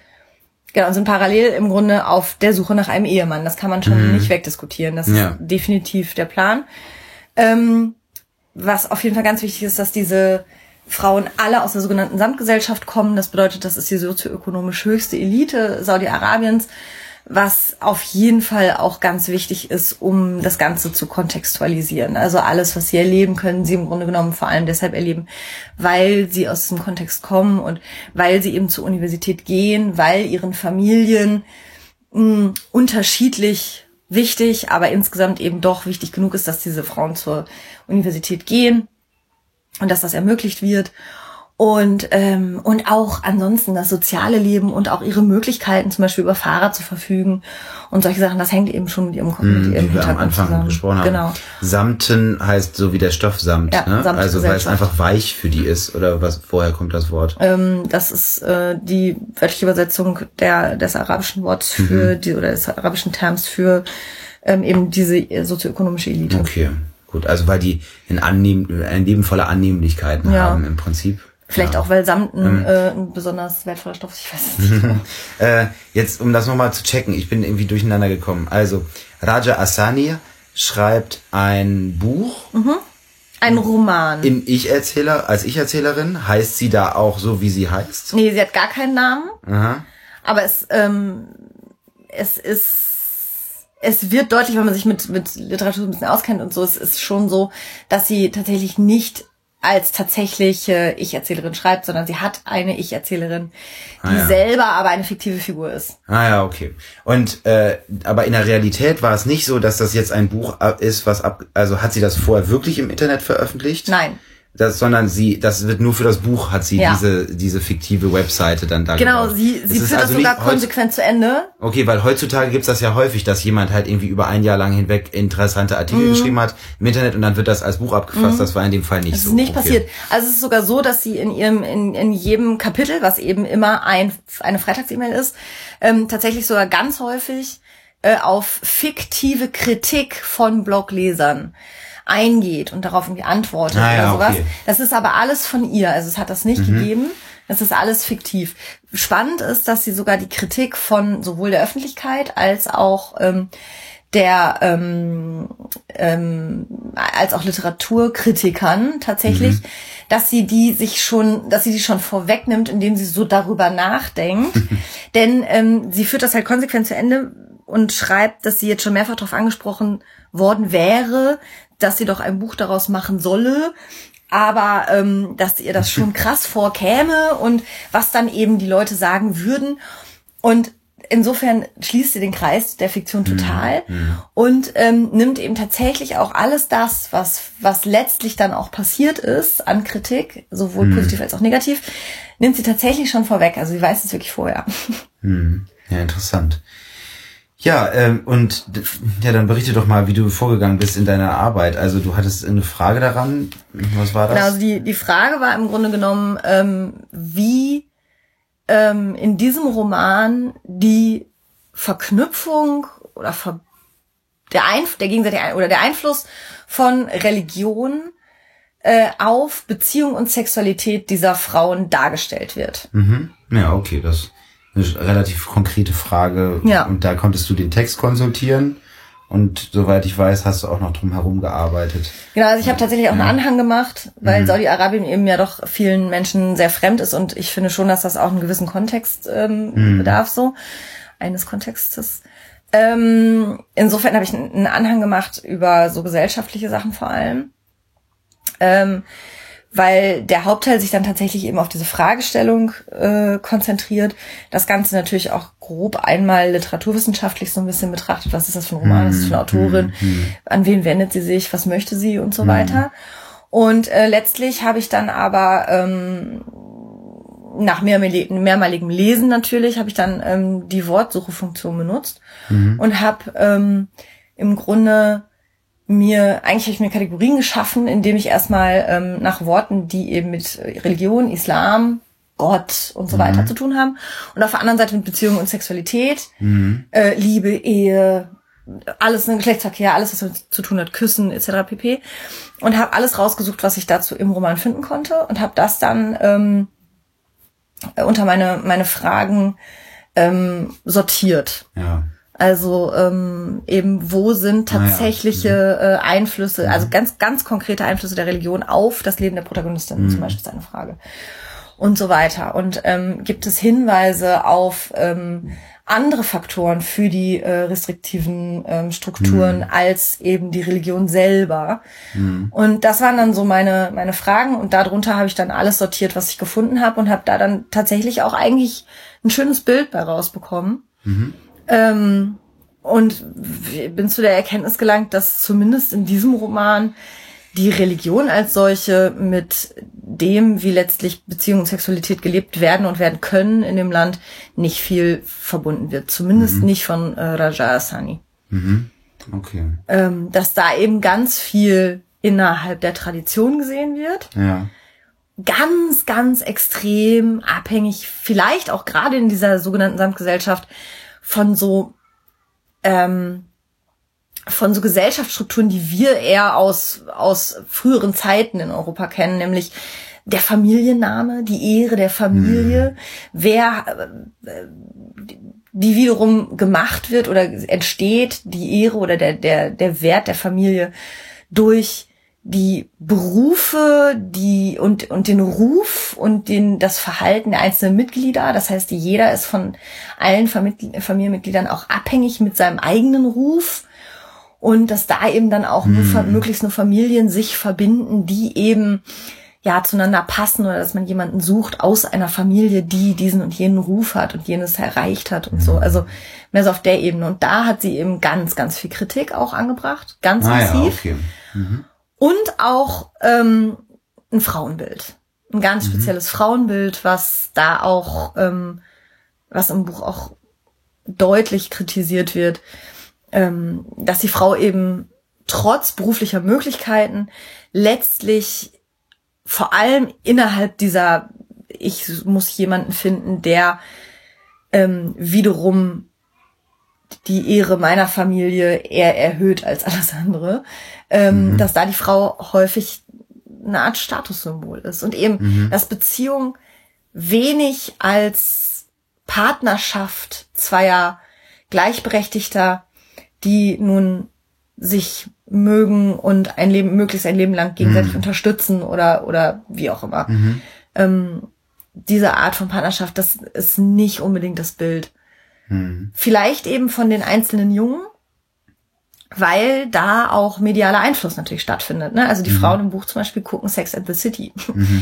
im Grunde auf der Suche nach einem Ehemann. Das kann man schon nicht wegdiskutieren. Das ist definitiv der Plan. Was auf jeden Fall ganz wichtig ist, dass diese Frauen alle aus der sogenannten Samtgesellschaft kommen. Das bedeutet, das ist die sozioökonomisch höchste Elite Saudi-Arabiens, was auf jeden Fall auch ganz wichtig ist, um das Ganze zu kontextualisieren. Also alles, was sie erleben, können sie im Grunde genommen vor allem deshalb erleben, weil sie aus diesem Kontext kommen und weil sie eben zur Universität gehen, weil ihren Familien unterschiedlich wichtig, aber insgesamt eben doch wichtig genug ist, dass diese Frauen zur Universität gehen und dass das ermöglicht wird. Und auch ansonsten das soziale Leben und auch ihre Möglichkeiten, zum Beispiel über Fahrer zu verfügen und solche Sachen, das hängt eben schon mit ihrem wie wir am Anfang zusammen gesprochen haben. Genau. Samten heißt so wie der Stoff Samt, ja, ne? Also weil es einfach weich für die ist, oder woher kommt das Wort? Das ist die wörtliche Übersetzung des arabischen Wortes oder des arabischen Terms für eben diese sozioökonomische Elite. Okay, gut. Also weil die ein Leben voller Annehmlichkeiten haben im Prinzip. Vielleicht auch, weil Samt ein besonders wertvoller Stoff ist, ich weiß es nicht. Jetzt, um das nochmal zu checken, ich bin irgendwie durcheinander gekommen. Also, Raja Asani schreibt ein Buch. Ein Roman. Als Ich-Erzählerin. Heißt sie da auch so, wie sie heißt? Nee, sie hat gar keinen Namen. Aha. Aber es wird deutlich, wenn man sich mit Literatur ein bisschen auskennt und so, es ist schon so, dass sie tatsächlich nicht als tatsächliche Ich-Erzählerin schreibt, sondern sie hat eine Ich-Erzählerin, die selber aber eine fiktive Figur ist. Ah ja, okay. Und aber in der Realität war es nicht so, dass das jetzt ein Buch ist, also hat sie das vorher wirklich im Internet veröffentlicht? Nein. Sondern das wird nur für das Buch, hat sie diese fiktive Webseite dann da genau, gebaut. sie führt das sogar konsequent zu Ende. Okay, weil heutzutage gibt's das ja häufig, dass jemand halt irgendwie über ein Jahr lang hinweg interessante Artikel geschrieben hat im Internet und dann wird das als Buch abgefasst. Das war in dem Fall nicht so. Das ist nicht passiert. Also es ist sogar so, dass sie in jedem Kapitel, was eben immer eine Freitags-E-Mail ist, tatsächlich sogar ganz häufig auf fiktive Kritik von Bloglesern eingeht und darauf irgendwie antwortet oder sowas. Okay. Das ist aber alles von ihr, also es hat das nicht gegeben. Das ist alles fiktiv. Spannend ist, dass sie sogar die Kritik von sowohl der Öffentlichkeit als auch als auch Literaturkritikern tatsächlich, dass sie die schon vorwegnimmt, indem sie so darüber nachdenkt. Denn sie führt das halt konsequent zu Ende und schreibt, dass sie jetzt schon mehrfach darauf angesprochen worden wäre, dass sie doch ein Buch daraus machen solle, aber dass ihr das schon krass vorkäme und was dann eben die Leute sagen würden. Und insofern schließt sie den Kreis der Fiktion total und nimmt eben tatsächlich auch alles das, was letztlich dann auch passiert ist an Kritik, sowohl positiv als auch negativ, nimmt sie tatsächlich schon vorweg. Also sie weiß es wirklich vorher. Ja, interessant. Ja, und ja, dann berichte doch mal, wie du vorgegangen bist in deiner Arbeit. Also du hattest eine Frage daran. Was war das? Genau, also die Frage war im Grunde genommen, wie in diesem Roman die Verknüpfung oder der Einfluss von Religion auf Beziehung und Sexualität dieser Frauen dargestellt wird. Ja, okay, das ist eine relativ konkrete Frage. Ja. Und da konntest du den Text konsultieren und soweit ich weiß, hast du auch noch drum herum gearbeitet. Genau, also ich habe tatsächlich auch einen Anhang gemacht, weil Saudi-Arabien eben ja doch vielen Menschen sehr fremd ist und ich finde schon, dass das auch einen gewissen Kontext bedarf, so eines Kontextes. Insofern habe ich einen Anhang gemacht über so gesellschaftliche Sachen vor allem, weil der Hauptteil sich dann tatsächlich eben auf diese Fragestellung konzentriert. Das Ganze natürlich auch grob einmal literaturwissenschaftlich so ein bisschen betrachtet. Was ist das für ein Roman? Was ist das für eine Autorin? An wen wendet sie sich? Was möchte sie? Und so weiter. Und letztlich habe ich dann aber nach mehrmaligem Lesen natürlich, habe ich dann die Wortsuchefunktion benutzt und habe im Grunde habe ich mir Kategorien geschaffen, indem ich erstmal nach Worten, die eben mit Religion, Islam, Gott und so weiter zu tun haben und auf der anderen Seite mit Beziehung und Sexualität, Liebe, Ehe, alles, Geschlechtsverkehr, alles, was damit zu tun hat, Küssen etc. pp. Und habe alles rausgesucht, was ich dazu im Roman finden konnte und habe das dann unter meine Fragen sortiert. Ja. Also eben, wo sind tatsächliche Einflüsse, also ganz, ganz konkrete Einflüsse der Religion auf das Leben der Protagonistin, zum Beispiel ist eine Frage. Und so weiter. Und gibt es Hinweise auf andere Faktoren für die restriktiven Strukturen als eben die Religion selber. Und das waren dann so meine Fragen und darunter habe ich dann alles sortiert, was ich gefunden habe und habe da dann tatsächlich auch eigentlich ein schönes Bild bei rausbekommen. Und bin zu der Erkenntnis gelangt, dass zumindest in diesem Roman die Religion als solche mit dem, wie letztlich Beziehung und Sexualität gelebt werden und werden können in dem Land, nicht viel verbunden wird. Zumindest nicht von Raja Asani. Okay. Dass da eben ganz viel innerhalb der Tradition gesehen wird. Ja. Ganz, ganz extrem abhängig, vielleicht auch gerade in dieser sogenannten Samtgesellschaft, von so Gesellschaftsstrukturen, die wir eher aus früheren Zeiten in Europa kennen, nämlich der Familienname, die Ehre der Familie, die wiederum gemacht wird oder entsteht, die Ehre oder der Wert der Familie durch die Berufe, und den Ruf und das Verhalten der einzelnen Mitglieder. Das heißt, jeder ist von allen Familienmitgliedern auch abhängig mit seinem eigenen Ruf und dass da eben dann auch möglichst nur Familien sich verbinden, die eben ja zueinander passen oder dass man jemanden sucht aus einer Familie, die diesen und jenen Ruf hat und jenes erreicht hat und so. Also mehr so auf der Ebene. Und da hat sie eben ganz, ganz viel Kritik auch angebracht. Ganz massiv. Ja, okay. Und auch ein Frauenbild. Ein ganz spezielles Frauenbild, was da auch, was im Buch auch deutlich kritisiert wird, dass die Frau eben trotz beruflicher Möglichkeiten letztlich vor allem innerhalb dieser, ich muss jemanden finden, der wiederum die Ehre meiner Familie eher erhöht als alles andere, dass da die Frau häufig eine Art Statussymbol ist und eben, dass Beziehung wenig als Partnerschaft zweier Gleichberechtigter, die nun sich mögen und möglichst ein Leben lang gegenseitig unterstützen oder wie auch immer. Diese Art von Partnerschaft, das ist nicht unbedingt das Bild. Vielleicht eben von den einzelnen Jungen, weil da auch medialer Einfluss natürlich stattfindet. Ne? Also die Frauen im Buch zum Beispiel gucken Sex and the City.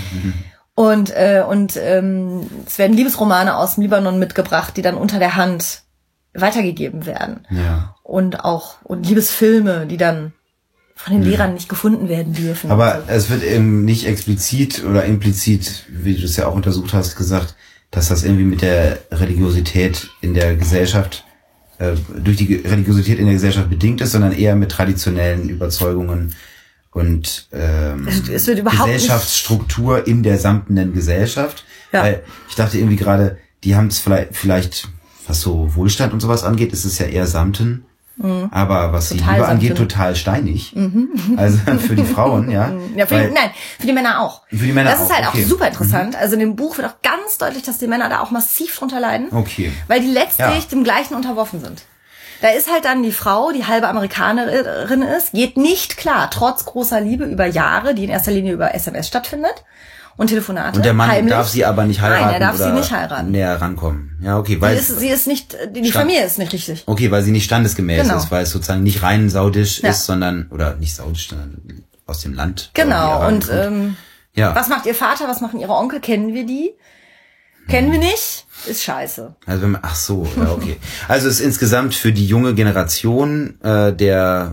Und es werden Liebesromane aus dem Libanon mitgebracht, die dann unter der Hand weitergegeben werden. Ja. Und Liebesfilme, die dann von den Lehrern nicht gefunden werden dürfen. Aber es wird eben nicht explizit oder implizit, wie du es ja auch untersucht hast, gesagt, dass das irgendwie mit der Religiosität in der Gesellschaft, durch die Religiosität in der Gesellschaft bedingt ist, sondern eher mit traditionellen Überzeugungen und es wird überhaupt Gesellschaftsstruktur in der samtenen Gesellschaft. Ja. Weil ich dachte irgendwie gerade, die haben es vielleicht, was so Wohlstand und sowas angeht, ist es ja eher samten. Aber was die Liebe angeht, total steinig. Also für die Frauen, ja. Ja, für die Männer auch. Für die Männer das ist halt okay. auch super interessant. Also in dem Buch wird auch ganz deutlich, dass die Männer da auch massiv drunter leiden. Okay. Weil die letztlich dem Gleichen unterworfen sind. Da ist halt dann die Frau, die halbe Amerikanerin ist, geht nicht klar, trotz großer Liebe über Jahre, die in erster Linie über SMS stattfindet. Und Telefonate. Und der Mann heimlich. darf sie aber nicht heiraten. Nein, er darf oder sie nicht heiraten. Näher rankommen. Ja, okay, weil sie ist nicht, die Familie ist nicht richtig. Okay, weil sie nicht standesgemäß Genau. ist, weil es sozusagen nicht rein saudisch ist, sondern, oder nicht saudisch, sondern aus dem Land. Genau. Und ja. was macht ihr Vater, was machen ihre Onkel? Kennen wir die? Kennen wir nicht? Ist scheiße. Also wenn man, ach so, ja, okay. Also es ist insgesamt für die junge Generation der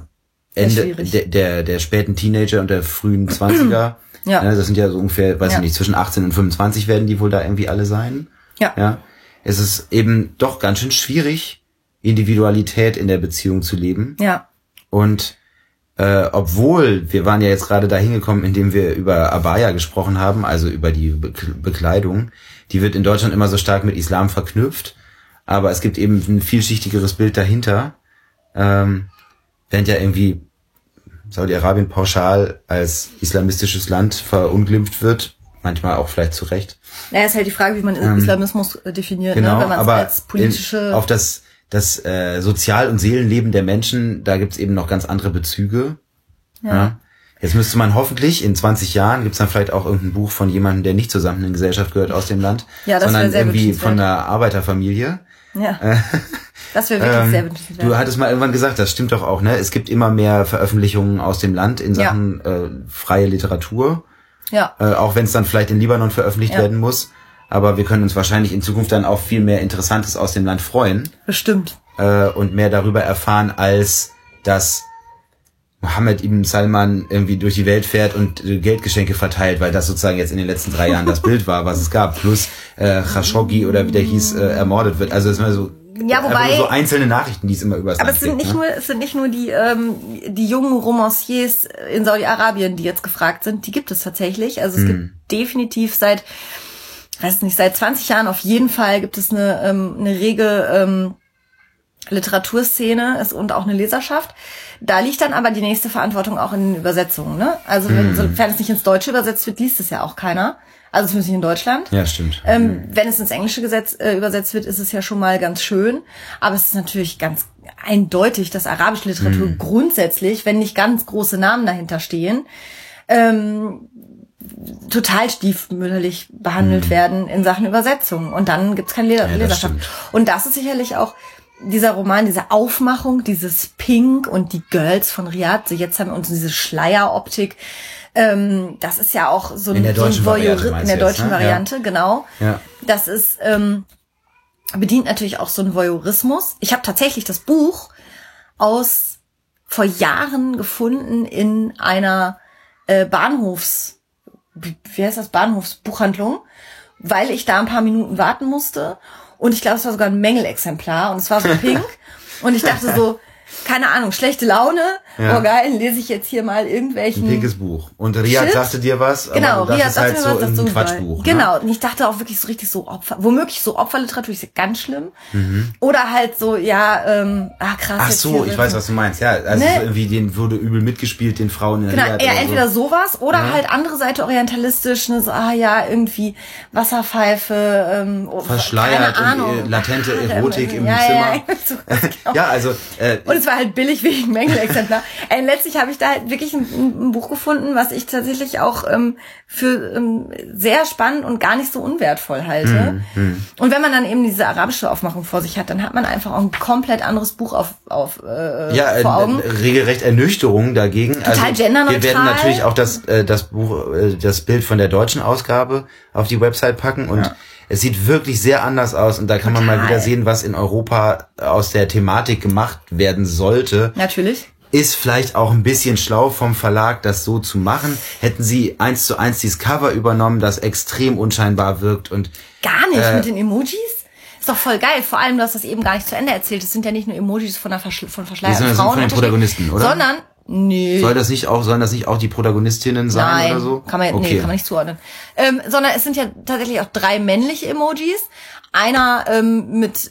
späten Teenager und der frühen 20er. Ja. Das sind ja so ungefähr, weiß ich nicht, zwischen 18 und 25 werden die wohl da irgendwie alle sein. Ja. Es ist eben doch ganz schön schwierig, Individualität in der Beziehung zu leben. Ja. Und obwohl, wir waren ja jetzt gerade da hingekommen, indem wir über Abaya gesprochen haben, also über die Bekleidung, die wird in Deutschland immer so stark mit Islam verknüpft, aber es gibt eben ein vielschichtigeres Bild dahinter, während ja irgendwie Saudi-Arabien pauschal als islamistisches Land verunglimpft wird, manchmal auch vielleicht zu Recht. Naja, ist halt die Frage, wie man Islamismus definiert, genau, ne? Wenn man es aber als politische... auf das Sozial- und Seelenleben der Menschen, da gibt's eben noch ganz andere Bezüge. Ja. Jetzt müsste man hoffentlich, in 20 Jahren gibt's dann vielleicht auch irgendein Buch von jemandem, der nicht zur samtenen Gesellschaft gehört aus dem Land, ja, das sondern sehr irgendwie von einer Arbeiterfamilie. Ja. Das wäre wirklich sehr wünschenswert. Du hattest mal irgendwann gesagt, das stimmt doch auch, ne? Es gibt immer mehr Veröffentlichungen aus dem Land in Sachen freie Literatur. Ja. Auch wenn es dann vielleicht in Libanon veröffentlicht werden muss. Aber wir können uns wahrscheinlich in Zukunft dann auf viel mehr Interessantes aus dem Land freuen. Bestimmt. Und mehr darüber erfahren, als dass Mohammed ibn Salman irgendwie durch die Welt fährt und Geldgeschenke verteilt, weil das sozusagen jetzt in den letzten 3 Jahren das Bild war, was es gab. Plus Khashoggi oder wie der hieß, ermordet wird. Also es ist immer so, wobei, so einzelne Nachrichten, die es immer über das aber Land es sind gibt, es sind nicht nur die jungen Romanciers in Saudi-Arabien, die jetzt gefragt sind. Die gibt es tatsächlich. Also es gibt definitiv seit 20 Jahren auf jeden Fall gibt es eine rege Literaturszene und auch eine Leserschaft. Da liegt dann aber die nächste Verantwortung auch in den Übersetzungen, ne? Also sofern es nicht ins Deutsche übersetzt wird, liest es ja auch keiner. Also zumindest nicht in Deutschland. Ja, stimmt. Wenn es ins Englische übersetzt wird, ist es ja schon mal ganz schön. Aber es ist natürlich ganz eindeutig, dass arabische Literatur grundsätzlich, wenn nicht ganz große Namen dahinter stehen, total stiefmütterlich behandelt werden in Sachen Übersetzung. Und dann gibt's keine Leserschaft. Und das ist sicherlich auch dieser Roman, diese Aufmachung, dieses Pink und die Girls von Riyadh. Jetzt haben wir uns diese Schleieroptik. Das ist ja auch so in der deutschen Variante, genau. Ja. Das ist bedient natürlich auch so einen Voyeurismus. Ich habe tatsächlich das Buch vor Jahren gefunden in einer Bahnhofsbuchhandlung, weil ich da ein paar Minuten warten musste. Und ich glaube, es war sogar ein Mängelexemplar und es war so pink. Und ich dachte so, keine Ahnung, schlechte Laune. Oh geil, lese ich jetzt hier mal irgendwelchen... Ein pinkes Buch. Und Riyad sagte dir was, aber genau, du dachtest Riyad halt sagte so mir was, ein Quatschbuch. Genau, Ne? und ich dachte auch wirklich so richtig so womöglich so Opferliteratur, ist ja ganz schlimm. Oder halt so, krass. Ach so, ich weiß, was du meinst. Ja, also so irgendwie, den wurde übel mitgespielt, den Frauen in der Genau, Riyad eher oder entweder sowas oder halt andere Seite orientalistisch, ne, so, irgendwie Wasserpfeife, verschleiert keine Ahnung. und latente Erotik im ja, Zimmer. Ja, so, genau. Ja, also und es war halt billig wegen Mängelexemplar. Letztlich habe ich da halt wirklich ein Buch gefunden, was ich tatsächlich auch für sehr spannend und gar nicht so unwertvoll halte. Und wenn man dann eben diese arabische Aufmachung vor sich hat, dann hat man einfach auch ein komplett anderes Buch vor Augen. Regelrecht Ernüchterung dagegen. Total genderneutral. Wir werden natürlich auch das Buch, das Bild von der deutschen Ausgabe auf die Website packen und es sieht wirklich sehr anders aus und da kann man mal wieder sehen, was in Europa aus der Thematik gemacht werden sollte. Natürlich. Ist vielleicht auch ein bisschen schlau vom Verlag, das so zu machen. Hätten sie 1:1 dieses Cover übernommen, das extrem unscheinbar wirkt und gar nicht mit den Emojis? Ist doch voll geil. Vor allem, du hast das eben gar nicht zu Ende erzählt. Das sind ja nicht nur Emojis von verschleierten Frauen, von den Protagonisten, oder? Sondern sollen das nicht auch die Protagonistinnen sein? Nein, oder so? Kann man nicht zuordnen. Sondern es sind ja tatsächlich auch 3 männliche Emojis. Einer mit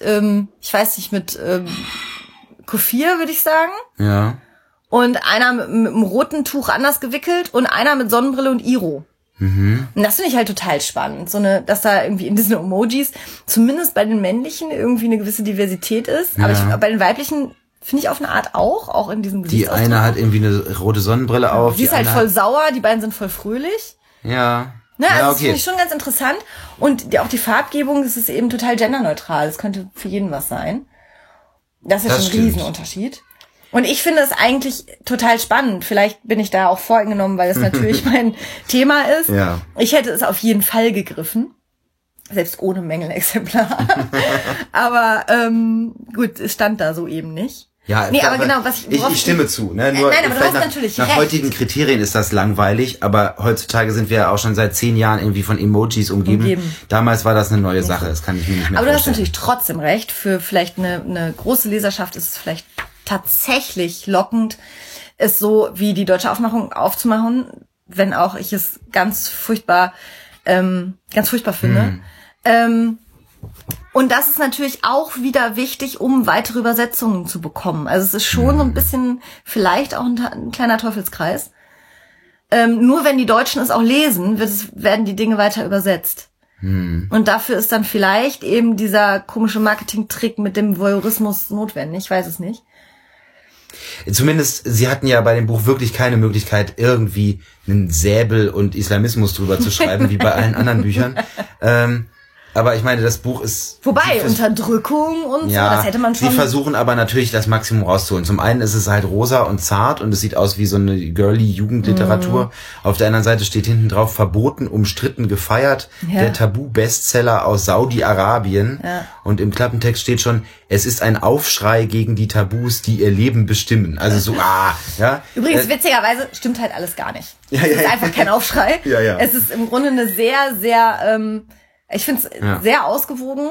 Kufir, würde ich sagen. Ja. Und einer mit einem roten Tuch anders gewickelt und einer mit Sonnenbrille und Iro. Und das finde ich halt total spannend. Dass da irgendwie in diesen Emojis, zumindest bei den männlichen, irgendwie eine gewisse Diversität ist. Aber bei den weiblichen finde ich auf eine Art auch in diesem Gesichtsausdruck. Die eine hat irgendwie eine rote Sonnenbrille auf. Die ist halt voll sauer, die beiden sind voll fröhlich. Ja. Ne, also ja, das finde ich schon ganz interessant. Und auch die Farbgebung, das ist eben total genderneutral. Das könnte für jeden was sein. Das ist schon ein Riesenunterschied. Und ich finde es eigentlich total spannend. Vielleicht bin ich da auch voreingenommen, weil es natürlich mein Thema ist. Ja. Ich hätte es auf jeden Fall gegriffen. Selbst ohne Mängelexemplar. Aber gut, es stand da so eben nicht. Ja, nee, aber genau, ich stimme zu. Ne? Nur nein, aber du hast natürlich nach recht. heutigen Kriterien ist das langweilig, aber heutzutage sind wir ja auch schon seit 10 Jahren irgendwie von Emojis umgeben. Damals war das eine neue Sache, das kann ich mir nicht mehr vorstellen. Aber du hast natürlich trotzdem recht. Für vielleicht eine große Leserschaft ist es vielleicht tatsächlich lockend, es so wie die deutsche Aufmachung aufzumachen, wenn auch ich es ganz furchtbar finde. Und das ist natürlich auch wieder wichtig, um weitere Übersetzungen zu bekommen. Also es ist schon so ein bisschen vielleicht auch ein kleiner Teufelskreis. Nur wenn die Deutschen es auch lesen, werden die Dinge weiter übersetzt. Und dafür ist dann vielleicht eben dieser komische Marketing-Trick mit dem Voyeurismus notwendig. Ich weiß es nicht. Zumindest, sie hatten ja bei dem Buch wirklich keine Möglichkeit, irgendwie einen Säbel und Islamismus drüber zu schreiben, wie bei allen anderen Büchern. Aber ich meine, das Buch ist... Wobei, Unterdrückung und so, das hätte man schon... Sie versuchen aber natürlich das Maximum rauszuholen. Zum einen ist es halt rosa und zart und es sieht aus wie so eine girly Jugendliteratur. Auf der anderen Seite steht hinten drauf, verboten, umstritten, gefeiert, der Tabu-Bestseller aus Saudi-Arabien. Ja. Und im Klappentext steht schon, es ist ein Aufschrei gegen die Tabus, die ihr Leben bestimmen. Also so, ja. Übrigens, witzigerweise stimmt halt alles gar nicht. Es ist einfach kein Aufschrei. Es ist im Grunde eine sehr, sehr... ich finde es sehr ausgewogen.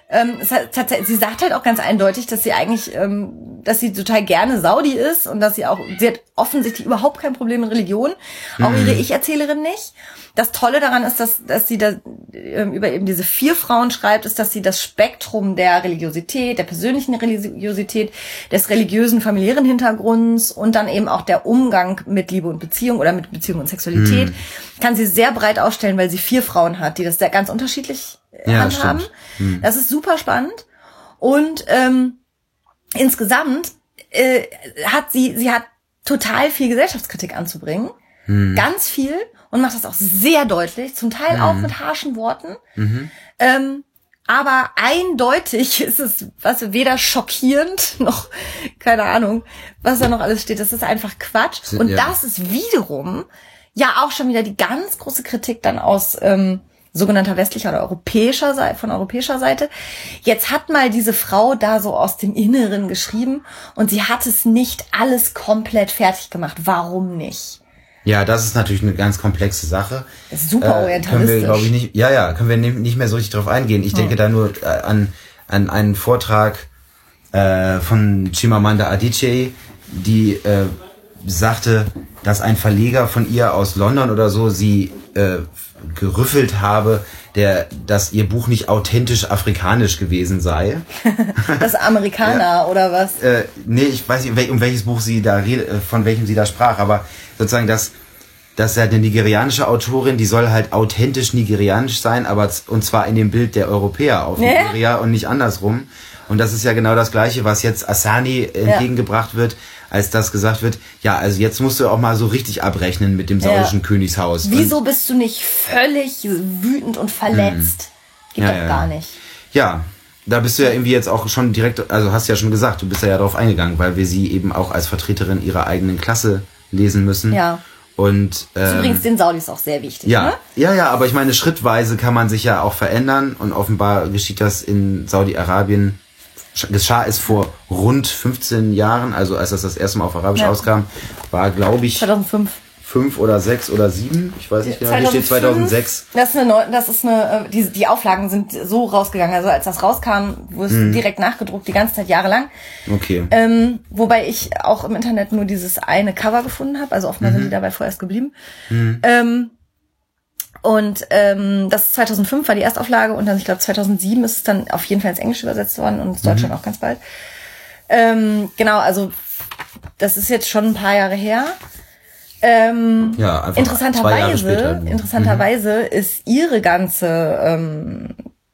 Sie sagt halt auch ganz eindeutig, dass sie eigentlich, dass sie total gerne Saudi ist und sie hat offensichtlich überhaupt kein Problem mit Religion. Auch ihre Ich-Erzählerin nicht. Das Tolle daran ist, dass sie da über eben diese 4 Frauen schreibt, ist, dass sie das Spektrum der Religiosität, der persönlichen Religiosität, des religiösen familiären Hintergrunds und dann eben auch der Umgang mit Liebe und Beziehung oder mit Beziehung und Sexualität, kann sie sehr breit ausstellen, weil sie 4 Frauen hat, die das sehr ganz unterschiedlich handhaben. Das ist super spannend. Und insgesamt hat sie hat total viel Gesellschaftskritik anzubringen. Ganz viel. Und macht das auch sehr deutlich, zum Teil auch mit harschen Worten. Aber eindeutig ist es weder schockierend noch, keine Ahnung, was da noch alles steht. Das ist einfach Quatsch. Und das ist wiederum ja auch schon wieder die ganz große Kritik dann aus sogenannter westlicher oder europäischer Seite. Jetzt hat mal diese Frau da so aus dem Inneren geschrieben und sie hat es nicht alles komplett fertig gemacht. Warum nicht? Ja, das ist natürlich eine ganz komplexe Sache. Das ist super orientalistisch. Können wir, glaube ich, können wir nicht mehr so richtig drauf eingehen. Ich denke da nur an einen Vortrag von Chimamanda Adichie, die sagte, dass ein Verleger von ihr aus London oder so sie gerüffelt habe, dass ihr Buch nicht authentisch afrikanisch gewesen sei. Das Amerikaner oder was? Nee, ich weiß nicht, um welches Buch sie da von welchem sie da sprach, aber sozusagen, dass ja eine nigerianische Autorin, die soll halt authentisch nigerianisch sein, aber und zwar in dem Bild der Europäer auf Nigeria und nicht andersrum. Und das ist ja genau das Gleiche, was jetzt Asani entgegengebracht wird, als das gesagt wird, ja, also jetzt musst du auch mal so richtig abrechnen mit dem saudischen Königshaus. Wieso bist du nicht völlig wütend und verletzt? Geht doch gar nicht. Ja, da bist du ja irgendwie jetzt auch schon direkt, also hast ja schon gesagt, du bist ja darauf eingegangen, weil wir sie eben auch als Vertreterin ihrer eigenen Klasse lesen müssen. Ja. Und das ist übrigens den Saudis auch sehr wichtig, ja, ne? Ja, aber ich meine, schrittweise kann man sich ja auch verändern und offenbar geschieht das in Saudi-Arabien. Geschah es vor rund 15 Jahren, also als das erste Mal auf Arabisch rauskam, war, glaube ich, 2005. 5 oder 6 oder 7, ich weiß nicht genau, hier steht 2006. Die Auflagen sind so rausgegangen, also als das rauskam, wurde es direkt nachgedruckt, die ganze Zeit jahrelang. Okay. Wobei ich auch im Internet nur dieses eine Cover gefunden habe, also offenbar sind die dabei vorerst geblieben. Das 2005 war die Erstauflage und dann, ich glaube, 2007 ist es dann auf jeden Fall ins Englische übersetzt worden und in Deutschland auch ganz bald. Genau, also das ist jetzt schon ein paar Jahre her. Einfach Interessanterweise ist ihre ganze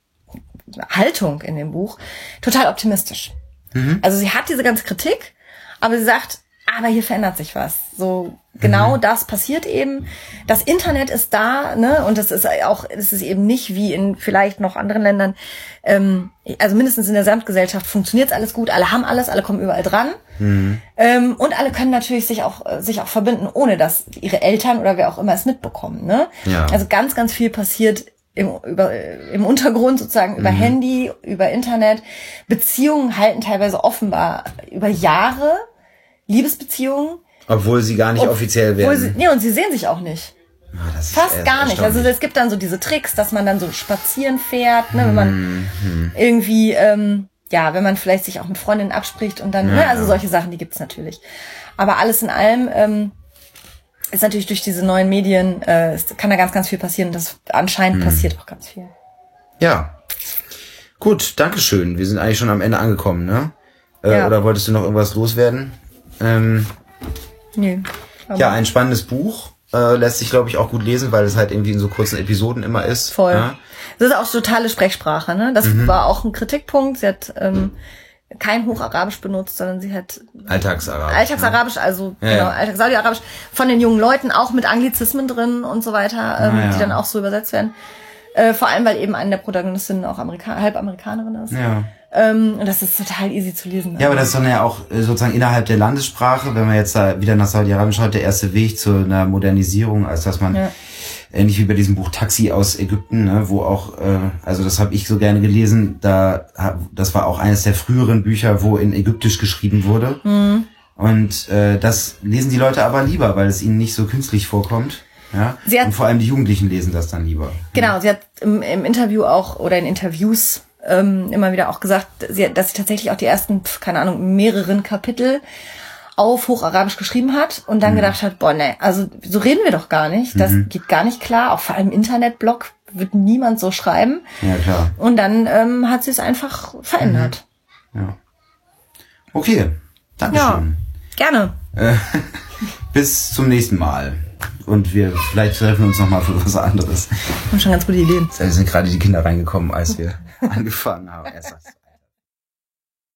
Haltung in dem Buch total optimistisch. Also sie hat diese ganze Kritik, aber sie sagt, aber hier verändert sich was. So genau das passiert eben. Das Internet ist da, ne? Und es ist eben nicht wie in vielleicht noch anderen Ländern. Also mindestens in der Gesamtgesellschaft funktioniert alles gut. Alle haben alles, alle kommen überall dran. Und alle können natürlich sich auch verbinden, ohne dass ihre Eltern oder wer auch immer es mitbekommen. Ne? Ja. Also ganz, ganz viel passiert im Untergrund sozusagen über Handy, über Internet. Beziehungen halten teilweise offenbar über Jahre. Liebesbeziehungen. Obwohl sie gar nicht offiziell werden. Und sie sehen sich auch nicht. Ja, das ist fast gar nicht. Also es gibt dann so diese Tricks, dass man dann so spazieren fährt, ne, wenn man irgendwie, wenn man vielleicht sich auch mit Freundinnen abspricht und dann, solche Sachen, die gibt's natürlich. Aber alles in allem ist natürlich durch diese neuen Medien, kann da ganz, ganz viel passieren. Das anscheinend passiert auch ganz viel. Ja. Gut, Dankeschön. Wir sind eigentlich schon am Ende angekommen, ne? Oder wolltest du noch irgendwas loswerden? Nö. Ja, ein spannendes Buch. Lässt sich, glaube ich, auch gut lesen, weil es halt irgendwie in so kurzen Episoden immer ist. Voll. Ja? Das ist auch totale Sprechsprache, ne? Das war auch ein Kritikpunkt. Sie hat kein Hocharabisch benutzt, sondern sie hat Alltagsarabisch, also Alltags-Saudi-Arabisch von den jungen Leuten, auch mit Anglizismen drin und so weiter, die dann auch so übersetzt werden. Vor allem, weil eben eine der Protagonistinnen auch halb Amerikanerin ist. Ja. Und das ist total easy zu lesen. Ja, aber das ist dann ja auch sozusagen innerhalb der Landessprache, wenn man jetzt da wieder nach Saudi-Arabien schaut, der erste Weg zu einer Modernisierung, als dass man ähnlich wie bei diesem Buch Taxi aus Ägypten, ne, wo auch, also das habe ich so gerne gelesen, das war auch eines der früheren Bücher, wo in Ägyptisch geschrieben wurde. Und das lesen die Leute aber lieber, weil es ihnen nicht so künstlich vorkommt. Ja? Und vor allem die Jugendlichen lesen das dann lieber. Genau, sie hat im Interview auch oder in Interviews immer wieder auch gesagt, dass sie tatsächlich auch die ersten, mehreren Kapitel auf Hocharabisch geschrieben hat und dann gedacht hat, also so reden wir doch gar nicht, das geht gar nicht klar, auch vor allem Internetblog wird niemand so schreiben. Ja, klar. Und dann hat sie es einfach verändert. Ja. Okay, Dankeschön. Ja, gerne. Bis zum nächsten Mal. Und vielleicht treffen wir uns nochmal für was anderes. Wir haben schon ganz gute Ideen. Da sind gerade die Kinder reingekommen, als wir angefangen haben.